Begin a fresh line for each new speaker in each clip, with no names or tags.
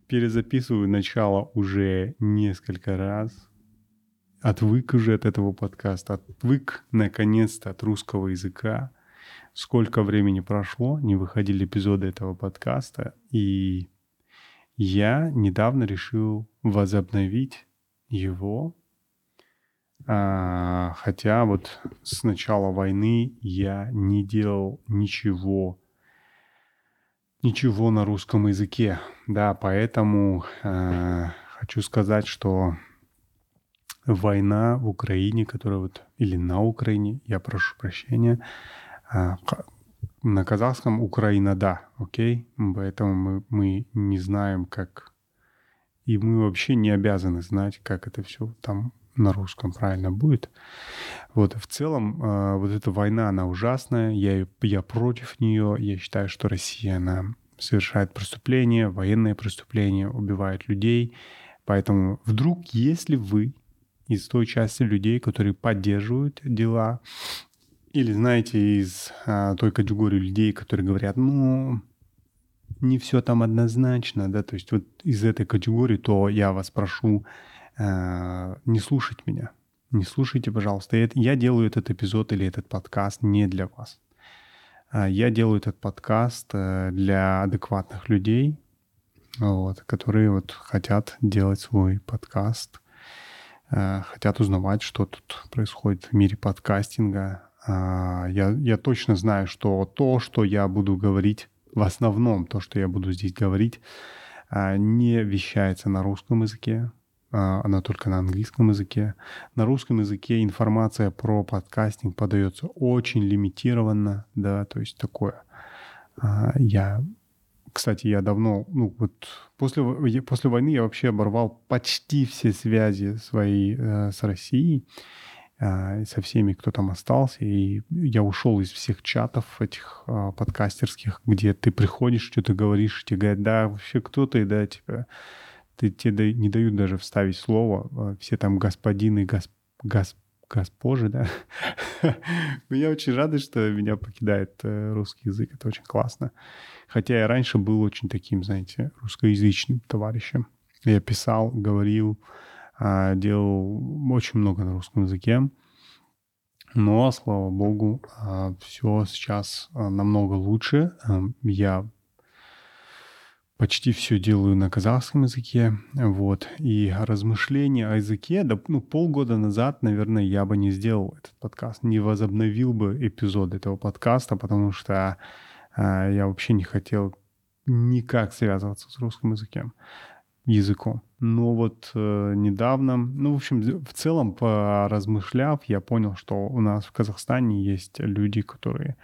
перезаписываю начало уже несколько раз. Отвык уже от этого подкаста. Отвык, наконец-то, от русского языка. Сколько времени прошло, не выходили эпизоды этого подкаста. И я недавно решил возобновить его. Хотя вот с начала войны я не делал ничего на русском языке. Да, поэтому хочу сказать, что война в Украине, которая вот, или на Украине, я прошу прощения, на казахском Украина, да, окей? Поэтому мы не знаем, как... И мы вообще не обязаны знать, как это все там на русском правильно будет. Вот в целом вот эта война, она ужасная, я против нее. Я считаю, что Россия, она совершает преступления, военные преступления, убивает людей. Поэтому вдруг, если вы из той части людей, которые поддерживают дела, или, знаете, из той категории людей, которые говорят, ну, не все там однозначно, да, то есть вот из этой категории, то я вас прошу не слушать меня. Не слушайте, пожалуйста. Я делаю этот эпизод или этот подкаст не для вас. Я делаю этот подкаст для адекватных людей, вот, которые вот хотят делать свой подкаст, хотят узнавать, что тут происходит в мире подкастинга. Я точно знаю, что то, что я буду говорить, в основном то, что я буду здесь говорить, не вещается на русском языке, она только на английском языке. На русском языке информация про подкастинг подается очень лимитированно, да, то есть такое. Кстати, я давно, после войны я вообще оборвал почти все связи свои с Россией, со всеми, кто там остался, и я ушел из всех чатов этих подкастерских, где ты приходишь, что-то говоришь, тебе говорят, да, вообще кто ты, да, типа, тебе не дают даже вставить слово, все там господины, госпожи, да. Но я очень рад, что меня покидает русский язык, это очень классно. Хотя я раньше был очень таким, знаете, русскоязычным товарищем. Я писал, говорил, делал очень много на русском языке. Но, слава богу, все сейчас намного лучше. Я почти все делаю на казахском языке. Вот. И размышления о языке, да, полгода назад, наверное, я бы не сделал этот подкаст, не возобновил бы эпизод этого подкаста, потому что я вообще не хотел никак связываться с русским языком. Но вот недавно, в общем, в целом, поразмышляв, я понял, что у нас в Казахстане есть люди, которые,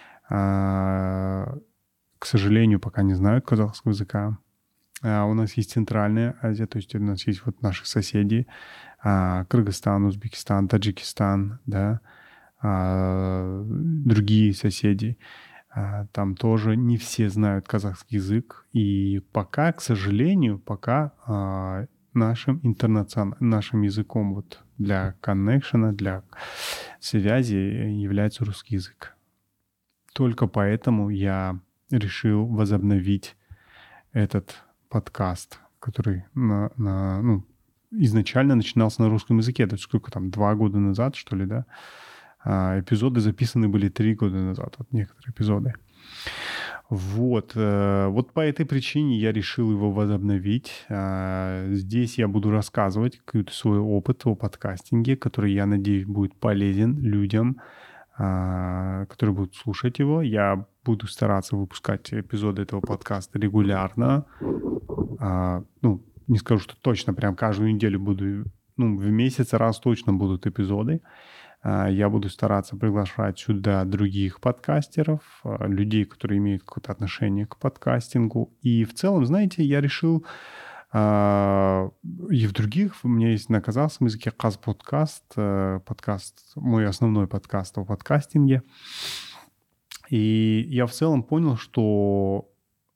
к сожалению, пока не знают казахского языка. У нас есть Центральная Азия, то есть у нас есть вот наши соседи, Кыргызстан, Узбекистан, Таджикистан, да, другие соседи. Там тоже не все знают казахский язык. И пока, к сожалению, нашим языком вот для коннекшена, для связи является русский язык. Только поэтому я решил возобновить этот подкаст, который изначально начинался на русском языке. Это сколько там, 2 года назад, что ли, да? Эпизоды записаны были 3 года назад, вот некоторые эпизоды. Вот по этой причине я решил его возобновить. Здесь я буду рассказывать какой-то свой опыт о подкастинге, который, я надеюсь, будет полезен людям, которые будут слушать его. Я буду стараться выпускать эпизоды этого подкаста регулярно. Не скажу, что точно прям каждую неделю буду, в месяц раз точно будут эпизоды. Я буду стараться приглашать сюда других подкастеров, людей, которые имеют какое-то отношение к подкастингу. И в целом, знаете, я решил и в других, у меня есть на казахском языке Казподкаст, мой основной подкаст о подкастинге. И я в целом понял, что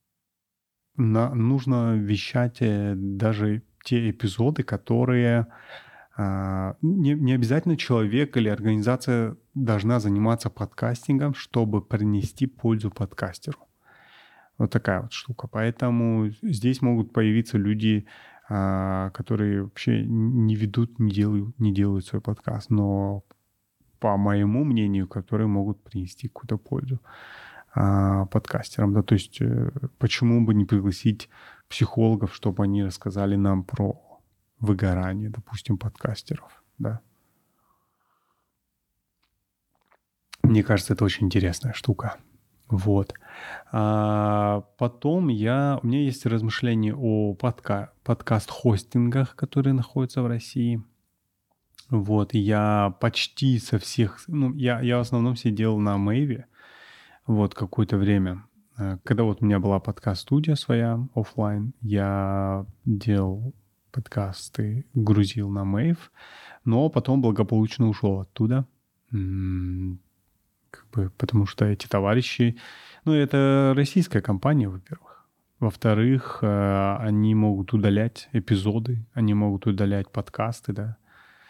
нужно вещать даже те эпизоды, которые... Не обязательно человек или организация должна заниматься подкастингом, чтобы принести пользу подкастеру. Вот такая вот штука. Поэтому здесь могут появиться люди, которые вообще не ведут, не делают свой подкаст, но, по моему мнению, которые могут принести какую-то пользу подкастерам. Да? То есть почему бы не пригласить психологов, чтобы они рассказали нам про выгорание, допустим, подкастеров. Да? Мне кажется, это очень интересная штука. Вот. Потом у меня есть размышления о подкаст-хостингах, которые находятся в России. Вот, я почти со всех... я в основном сидел на Мэйве вот какое-то время. Когда вот у меня была подкаст-студия своя, офлайн, я делал подкасты, грузил на Мэйв, но потом благополучно ушел оттуда. Потому что эти товарищи... это российская компания, во-первых. Во-вторых, они могут удалять эпизоды, они могут удалять подкасты, да.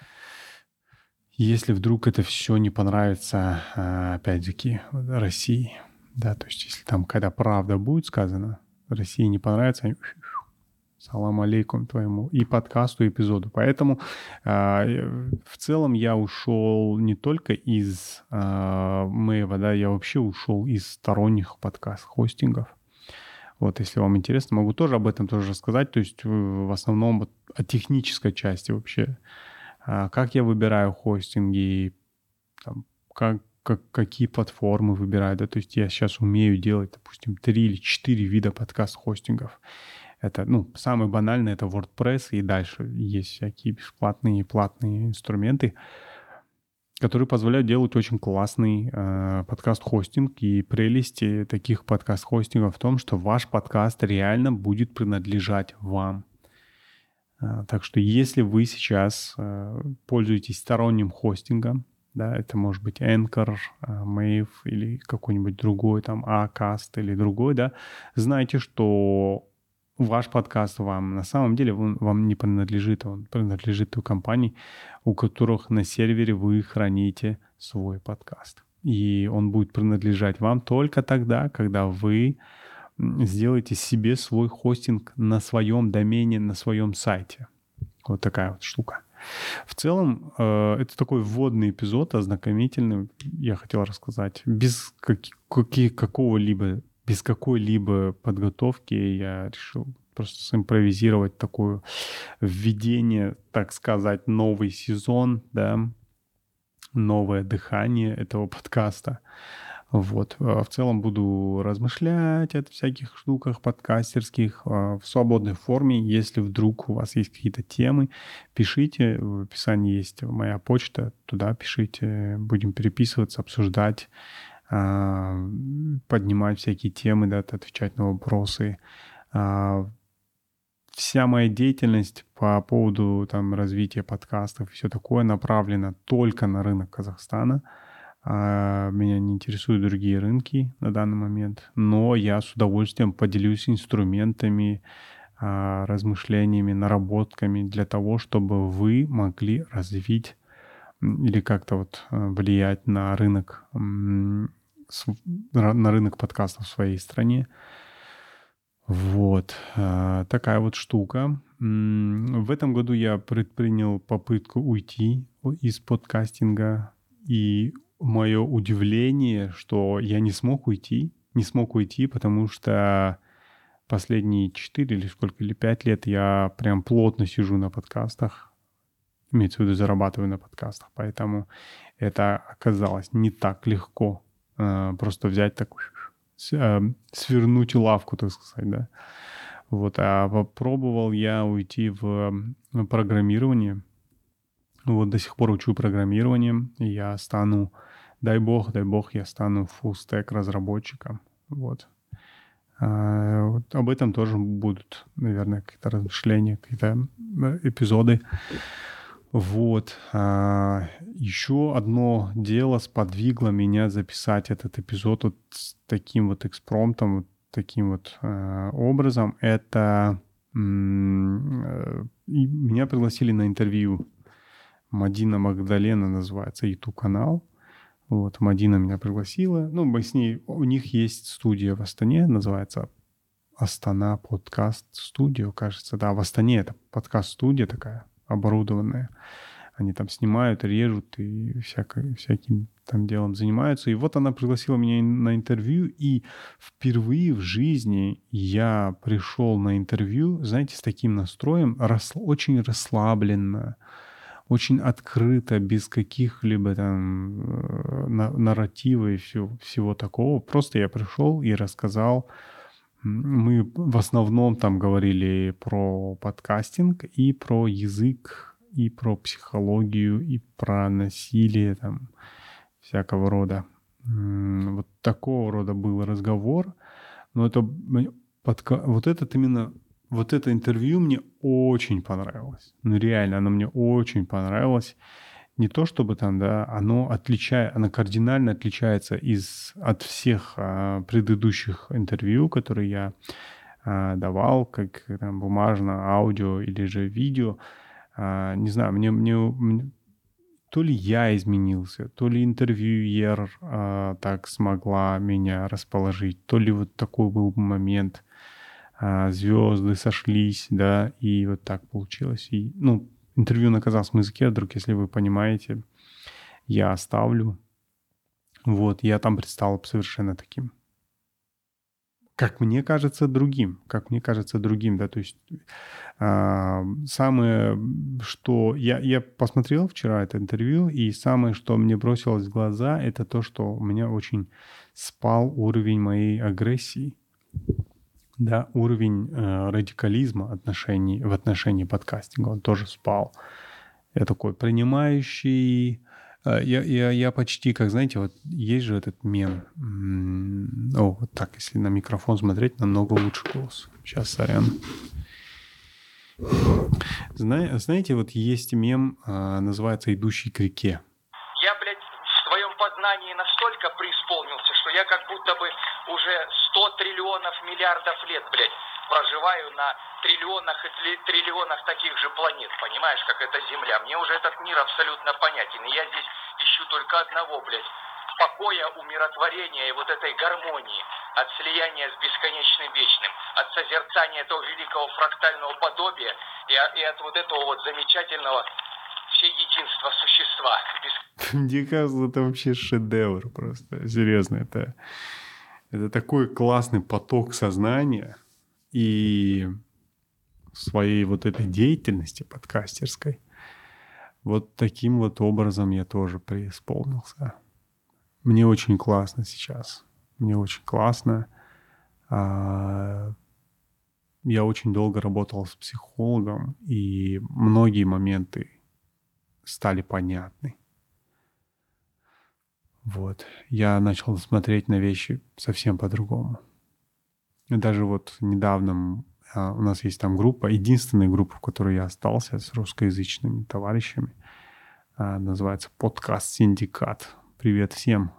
Если вдруг это все не понравится, опять-таки, России, да, то есть если там когда правда будет сказана, России не понравится, они салам алейкум твоему и подкасту, и эпизоду. Поэтому в целом я ушел не только из Мэйва, да, я вообще ушел из сторонних подкаст-хостингов. Вот, если вам интересно, могу тоже об этом тоже рассказать. То есть в основном вот о технической части вообще. Как я выбираю хостинги, там, какие платформы выбираю. Да? То есть я сейчас умею делать, допустим, 3 или 4 вида подкаст-хостингов. Это, самый банальный — это WordPress, и дальше есть всякие бесплатные и платные инструменты, которые позволяют делать очень классный подкаст-хостинг. И прелесть таких подкаст-хостингов в том, что ваш подкаст реально будет принадлежать вам. Так что если вы сейчас пользуетесь сторонним хостингом, да, это может быть Anchor, Mave или какой-нибудь другой, там, Acast или другой, да, знайте, что ваш подкаст вам на самом деле вам не принадлежит, он принадлежит той компании, у которых на сервере вы храните свой подкаст. И он будет принадлежать вам только тогда, когда вы сделаете себе свой хостинг на своем домене, на своем сайте. Вот такая вот штука. В целом, это такой вводный эпизод, ознакомительный, я хотел рассказать. Без какой-либо подготовки я решил просто симпровизировать такое введение, так сказать, новый сезон, да, новое дыхание этого подкаста. Вот. В целом буду размышлять о всяких штуках подкастерских в свободной форме. Если вдруг у вас есть какие-то темы, пишите. В описании есть моя почта. Туда пишите. Будем переписываться, обсуждать, поднимать всякие темы, да, отвечать на вопросы. Вся моя деятельность по поводу там развития подкастов и все такое направлена только на рынок Казахстана. Меня не интересуют другие рынки на данный момент, но я с удовольствием поделюсь инструментами, размышлениями, наработками для того, чтобы вы могли развить или как-то вот влиять на рынок подкастов в своей стране. Вот такая вот штука. В этом году я предпринял попытку уйти из подкастинга, и мое удивление, что я не смог уйти, потому что последние 4 или 5 лет я прям плотно сижу на подкастах, имеется в виду, зарабатываю на подкастах, поэтому это оказалось не так легко просто взять такой, свернуть лавку, так сказать, да. Вот, а попробовал я уйти в программирование. Вот до сих пор учу программирование, и я стану, дай бог, я стану full-stack разработчиком. Вот. Вот об этом тоже будут, наверное, какие-то размышления, какие-то эпизоды. Вот. Еще одно дело сподвигло меня записать этот эпизод вот с таким вот экспромтом, вот таким вот образом. Это меня пригласили на интервью. Мадина Магдалена называется YouTube-канал. Вот, Мадина меня пригласила. Мы с ней... У них есть студия в Астане, называется Астана подкаст студио, кажется. Да, в Астане это подкаст-студия такая оборудованная. Они там снимают, режут и всяким там делом занимаются. И вот она пригласила меня на интервью, и впервые в жизни я пришел на интервью, знаете, с таким настроем, очень расслабленно, очень открыто, без каких-либо там нарратива и всего такого. Просто я пришел и рассказал. Мы в основном там говорили про подкастинг и про язык, и про психологию, и про насилие там всякого рода. Вот такого рода был разговор. Но вот это интервью мне очень понравилось. Ну реально, оно мне очень понравилось. Не то чтобы там, да, оно кардинально отличается от всех предыдущих интервью, которые я давал, как там бумажно, аудио или же видео. Не знаю, мне то ли я изменился, то ли интервьюер так смогла меня расположить, то ли вот такой был момент, звезды сошлись, да, и вот так получилось. И, интервью на казахском языке, вдруг, если вы понимаете, я оставлю. Вот, я там предстал совершенно таким, как мне кажется, другим, да, то есть самое, что... Я посмотрел вчера это интервью, и самое, что мне бросилось в глаза, это то, что у меня очень спал уровень моей агрессии, да, уровень радикализма в отношении подкастинга, он тоже спал. Я такой принимающий... Я почти, как, знаете, вот есть же этот мем. Вот так, если на микрофон смотреть, намного лучше голос. Сейчас, сорян. Знаете, вот есть мем, называется «Идущий к реке».
Я, блядь, в своем познании настолько преисполнился, что я как будто бы уже 100 триллионов миллиардов лет, блядь, проживаю на триллионах и триллионах таких же планет, понимаешь, как это Земля. Мне уже этот мир абсолютно понятен, и я здесь ищу только одного, блядь, покоя, умиротворения и вот этой гармонии, от слияния с бесконечным вечным, от созерцания этого великого фрактального подобия и от вот этого вот замечательного всеединства существа.
Мне кажется, это вообще шедевр просто. Серьезно, это такой классный поток сознания. И в своей вот этой деятельности подкастерской вот таким вот образом я тоже преисполнился. Мне очень классно сейчас. Мне очень классно. Я очень долго работал с психологом, и многие моменты стали понятны. Вот. Я начал смотреть на вещи совсем по-другому. И даже вот недавно у нас есть там группа, единственная группа, в которой я остался с русскоязычными товарищами, называется «Подкаст Синдикат». Привет всем.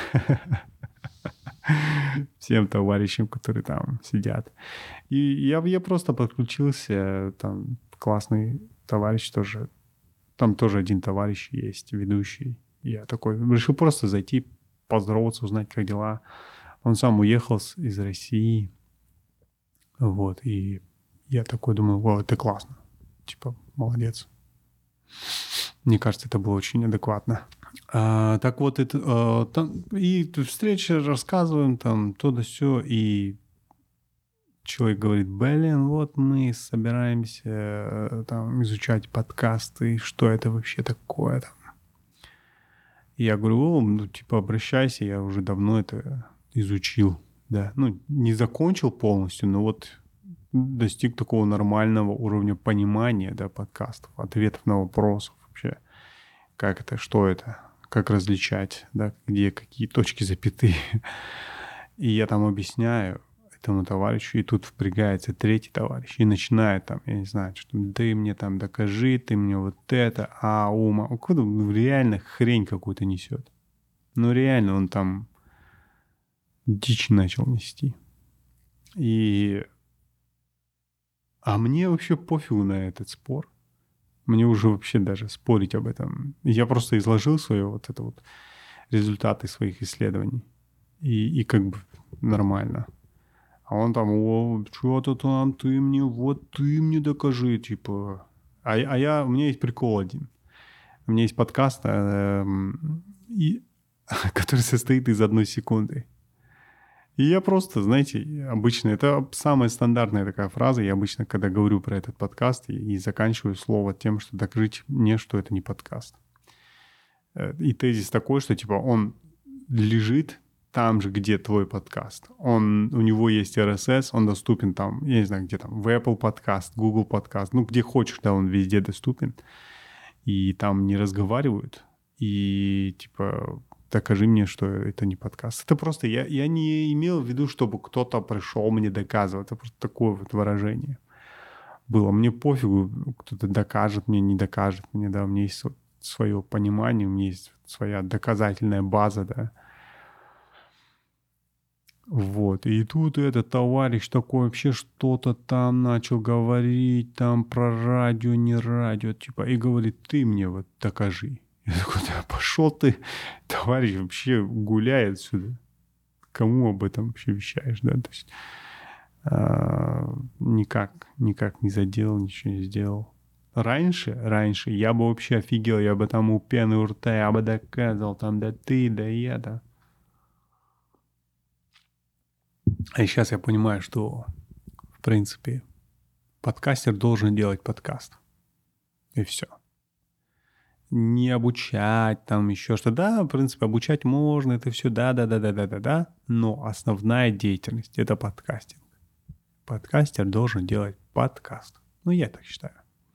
Всем товарищам, которые там сидят. И я просто подключился, там классный товарищ тоже. Там тоже один товарищ есть, ведущий. Я такой решил просто зайти, поздороваться, узнать, как дела. Он сам уехал из России. Вот, и я такой думаю, вау, это классно. Типа, молодец. Мне кажется, это было очень адекватно. Так вот, и встреча, рассказываем там то да сё, и человек говорит, блин, вот мы собираемся там изучать подкасты, что это вообще такое там. И я говорю, обращайся, я уже давно это изучил, да. Не закончил полностью, но вот достиг такого нормального уровня понимания, да, подкастов, ответов на вопросы вообще. Как это, что это, как различать, да, где какие точки, запятые. И я там объясняю этому товарищу, и тут впрягается третий товарищ и начинает там, я не знаю, что ты мне там докажи, ты мне вот это, реально хрень какую-то несет. Реально он там дичь начал нести. А мне вообще пофигу на этот спор. Мне уже вообще даже спорить об этом. Я просто изложил свои результаты своих исследований. И как бы нормально. А он там, что-то там, ты мне докажи, типа. У меня есть прикол один. У меня есть подкаст, который состоит из 1 секунды. И я просто, знаете, обычно, это самая стандартная такая фраза, я обычно, когда говорю про этот подкаст, и заканчиваю слово тем, что докажите мне, что это не подкаст. И тезис такой, что типа он лежит там же, где твой подкаст. У него есть RSS, он доступен там, я не знаю, где там, в Apple подкаст, Google подкаст, ну, где хочешь, да, он везде доступен. И там не разговаривают. И типа докажи мне, что это не подкаст. Это просто, я не имел в виду, чтобы кто-то пришел мне доказывать. Это просто такое вот выражение было. Мне пофигу, кто-то докажет мне, не докажет мне, да, у меня есть свое понимание, у меня есть своя доказательная база, да. Вот. И тут этот товарищ такой вообще что-то там начал говорить, там про радио, не радио, типа, и говорит, ты мне вот докажи. Я такой, да пошел ты, товарищ вообще гуляй отсюда. Кому об этом вообще вещаешь, да? То есть никак не задел, ничего не сделал. Раньше я бы вообще офигел, я бы там у пены у рта, я бы доказывал, там, да ты, да я, да. А сейчас я понимаю, что, в принципе, подкастер должен делать подкаст. И все. Не обучать там еще что-то. Да, в принципе, обучать можно, это все, да. Но основная деятельность — это подкастинг. Подкастер должен делать подкаст. Ну, я так считаю.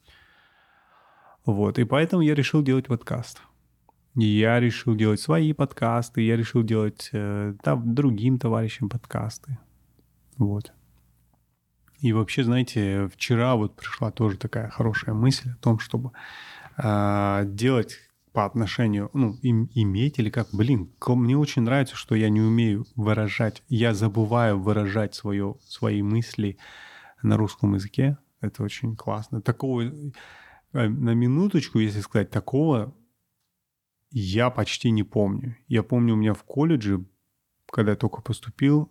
Вот, и поэтому я решил делать подкаст. Я решил делать свои подкасты, я решил делать другим товарищам подкасты. Вот. И вообще, знаете, вчера вот пришла тоже такая хорошая мысль о том, чтобы делать по отношению, иметь или как, мне очень нравится, что я не умею выражать, я забываю выражать свои мысли на русском языке. Это очень классно. Такого, на минуточку, если сказать, такого я почти не помню. Я помню, у меня в колледже, когда я только поступил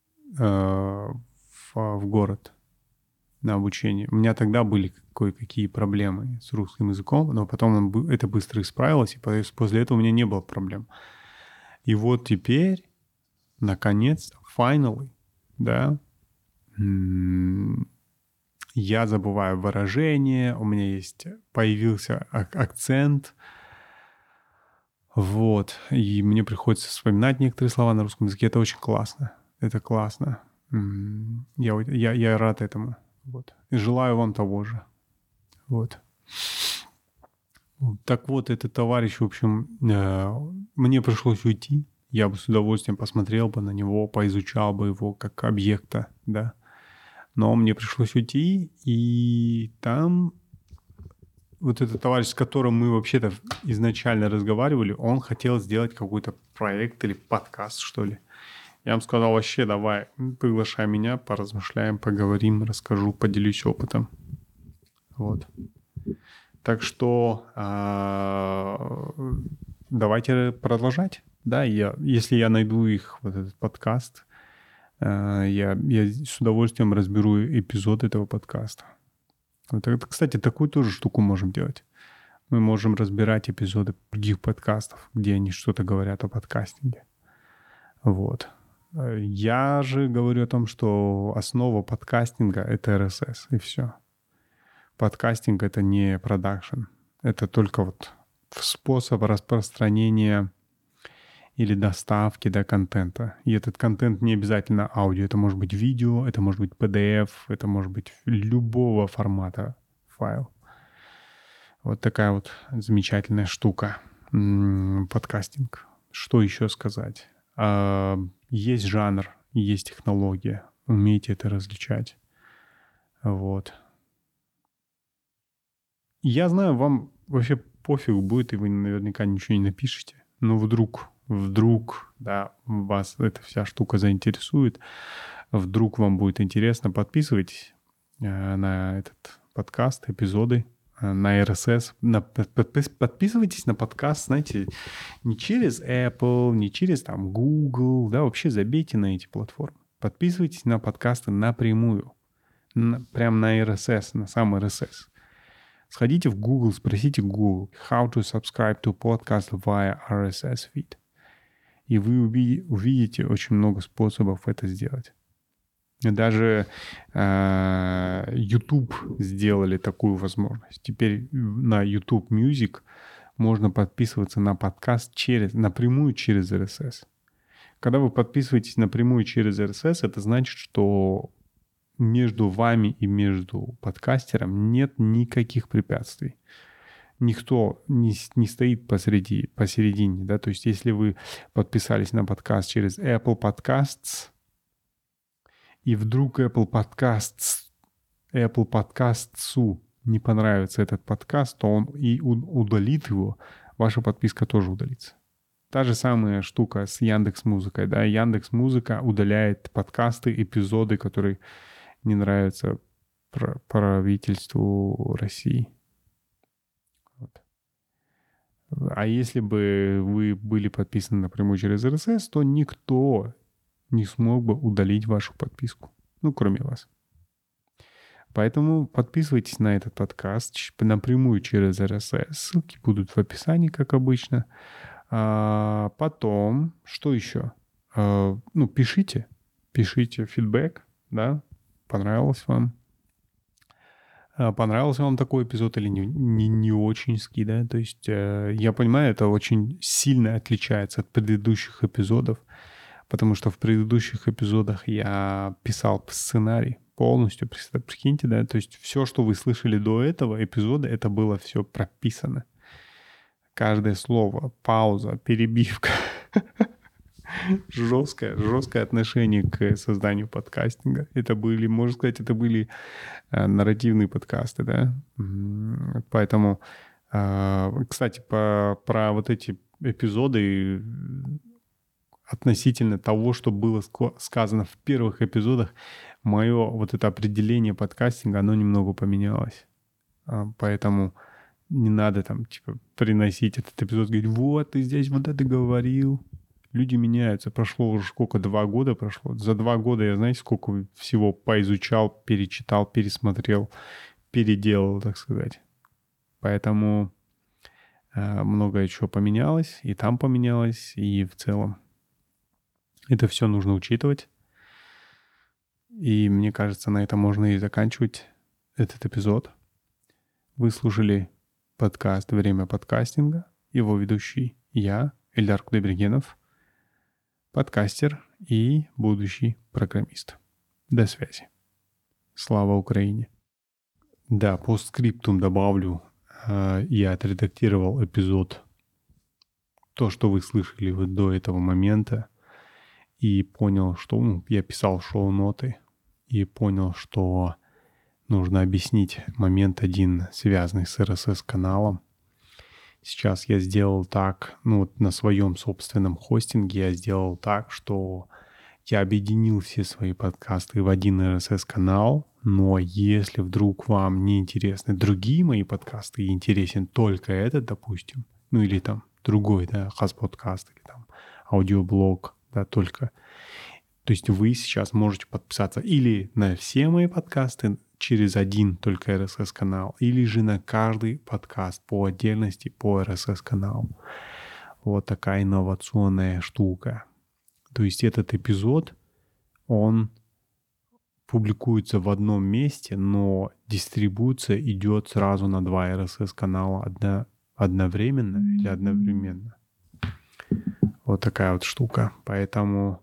в город на обучение, у меня тогда были кое-какие проблемы с русским языком, но потом это быстро исправилось, и после этого у меня не было проблем. И вот теперь, наконец, finally, да, я забываю выражение, у меня появился акцент, вот, и мне приходится вспоминать некоторые слова на русском языке. Это очень классно. Это классно. Я рад этому. Вот. И желаю вам того же. Вот. Так вот, этот товарищ, в общем, мне пришлось уйти. Я бы с удовольствием посмотрел бы на него, поизучал бы его как объекта, да. Но мне пришлось уйти, и там вот этот товарищ, с которым мы вообще-то изначально разговаривали, он хотел сделать какой-то проект или подкаст, что ли. Я вам сказал, вообще, давай, приглашай меня, поразмышляем, поговорим, расскажу, поделюсь опытом. Вот. Так что давайте продолжать. Да, если я найду их, вот этот подкаст, я с удовольствием разберу эпизод этого подкаста. Вот это, кстати, такую тоже штуку можем делать. Мы можем разбирать эпизоды других подкастов, где они что-то говорят о подкастинге. Вот. Я же говорю о том, что основа подкастинга — это RSS, и все. Подкастинг — это не продакшн. Это только вот способ распространения или доставки контента. И этот контент не обязательно аудио. Это может быть видео, это может быть PDF, это может быть любого формата файл. Вот такая вот замечательная штука. Подкастинг. Что еще сказать? Есть жанр, есть технология. Умейте это различать. Вот. Я знаю, вам вообще пофигу будет, и вы наверняка ничего не напишете. Но вдруг, да, вас эта вся штука заинтересует, вдруг вам будет интересно, подписывайтесь на этот подкаст, эпизоды, на RSS. Подписывайтесь на подкаст, знаете, не через Apple, не через там Google, да, вообще забейте на эти платформы. Подписывайтесь на подкасты напрямую. Прям на RSS, на сам RSS. Сходите в Google, спросите Google «How to subscribe to podcast via RSS feed». И вы увидите очень много способов это сделать. Даже YouTube сделали такую возможность. Теперь на YouTube Music можно подписываться на подкаст напрямую через RSS. Когда вы подписываетесь напрямую через RSS, это значит, что между вами и между подкастером нет никаких препятствий. Никто не стоит посередине. Да? То есть если вы подписались на подкаст через Apple Podcasts, и вдруг Apple Podcasts не понравится этот подкаст, то он и удалит его, ваша подписка тоже удалится. Та же самая штука с Яндекс.Музыкой. Да? Яндекс.Музыка удаляет подкасты, эпизоды, которые не нравятся правительству России. Вот. А если бы вы были подписаны напрямую через RSS, то никто не смог бы удалить вашу подписку. Ну, кроме вас. Поэтому подписывайтесь на этот подкаст напрямую через RSS. Ссылки будут в описании, как обычно. Потом, что еще? Пишите фидбэк, да? Понравился вам такой эпизод или не очень, да? То есть я понимаю, это очень сильно отличается от предыдущих эпизодов, потому что в предыдущих эпизодах я писал сценарий полностью, прикиньте, да? То есть все, что вы слышали до этого эпизода, это было все прописано. Каждое слово, пауза, перебивка. Жесткое отношение к созданию подкастинга. Это были, можно сказать, нарративные подкасты, да. Поэтому, кстати, про вот эти эпизоды относительно того, что было сказано в первых эпизодах, мое вот это определение подкастинга, оно немного поменялось. Поэтому не надо там, приносить этот эпизод, говорить, вот, ты здесь вот это говорил. Люди меняются. Прошло уже 2 года прошло. За 2 года я, знаете, сколько всего поизучал, перечитал, пересмотрел, переделал, так сказать. Поэтому многое чего поменялось, и там поменялось, и в целом. Это все нужно учитывать. И мне кажется, на этом можно и заканчивать этот эпизод. Вы слушали подкаст «Время подкастинга». Его ведущий я, Эльдар Кудайбергенов, подкастер и будущий программист. До связи. Слава Украине. Да, постскриптум добавлю. Я отредактировал эпизод, то, что вы слышали вот до этого момента, и понял, что я писал шоу-ноты, и понял, что нужно объяснить момент один, связанный с RSS-каналом. Сейчас я сделал так, на своем собственном хостинге я сделал так, что я объединил все свои подкасты в один RSS-канал, но если вдруг вам не интересны другие мои подкасты и интересен только этот, допустим, или там другой, да, хас-подкаст, или там аудиоблог, да, только. То есть вы сейчас можете подписаться или на все мои подкасты через один только RSS-канал, или же на каждый подкаст по отдельности по RSS-каналу. Вот такая инновационная штука. То есть этот эпизод, он публикуется в одном месте, но дистрибуция идет сразу на 2 RSS-канала одновременно или одновременно. Вот такая вот штука. Поэтому,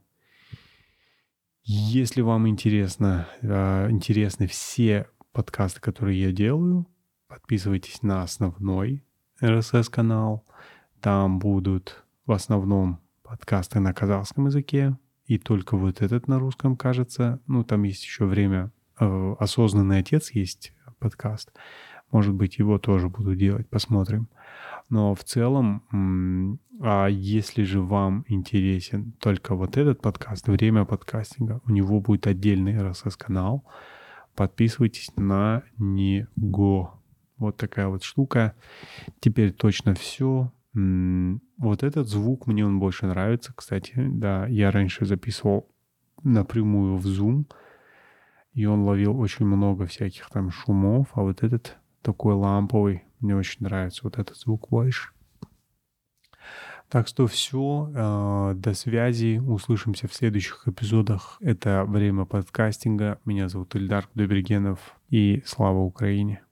если вам интересны все подкасты, которые я делаю, подписывайтесь на основной RSS-канал. Там будут в основном подкасты на казахском языке, и только вот этот на русском, кажется. Там есть еще время. «Осознанный отец» есть подкаст. Может быть, его тоже буду делать, посмотрим. Но в целом, если же вам интересен только вот этот подкаст, «Время подкастинга», у него будет отдельный RSS-канал. Подписывайтесь на него. Вот такая вот штука. Теперь точно все. Вот этот звук, мне он больше нравится, кстати. Да, я раньше записывал напрямую в Zoom, и он ловил очень много всяких там шумов, а вот этот такой ламповый, мне очень нравится вот этот звук больше. Так что все, до связи, услышимся в следующих эпизодах. Это «Время подкастинга». Меня зовут Ильдар Добригенов, и слава Украине!